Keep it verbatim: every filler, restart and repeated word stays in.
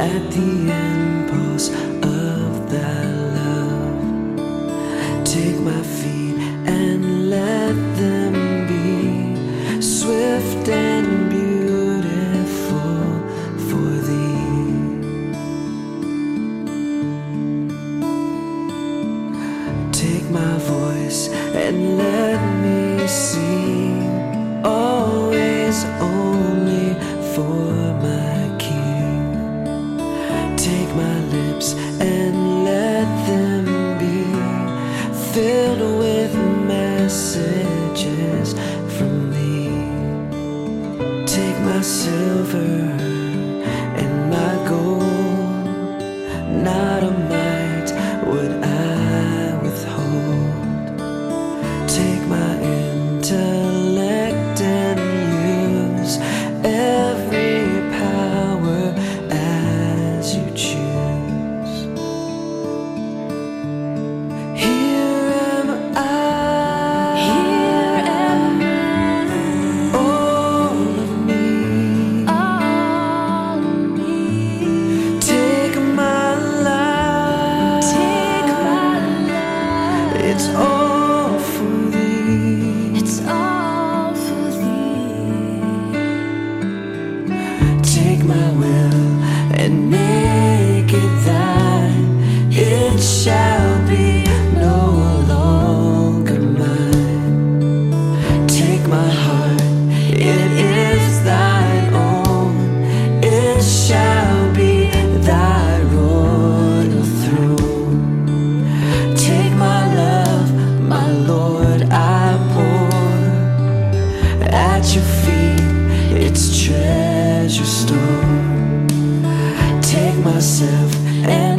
at the impulse of thy love. Take my feet and let them be swift and beautiful for thee. Take my voice and let me sing, always only for my King. Take my lips and let them be filled with messages from thee. Take my silver and my gold, not a mite would I withhold. Take my intellect and use every power as you choose. Here am I, Here am all of me. all of me. Take my life, Take my life. it's all for thee. It's all for thee. Take my will and make it thine. It shall be no longer mine. Take my heart, it is thine own. It shall be thy royal throne. Take my love, my Lord, I pour at your feet, its treasure store. Take myself and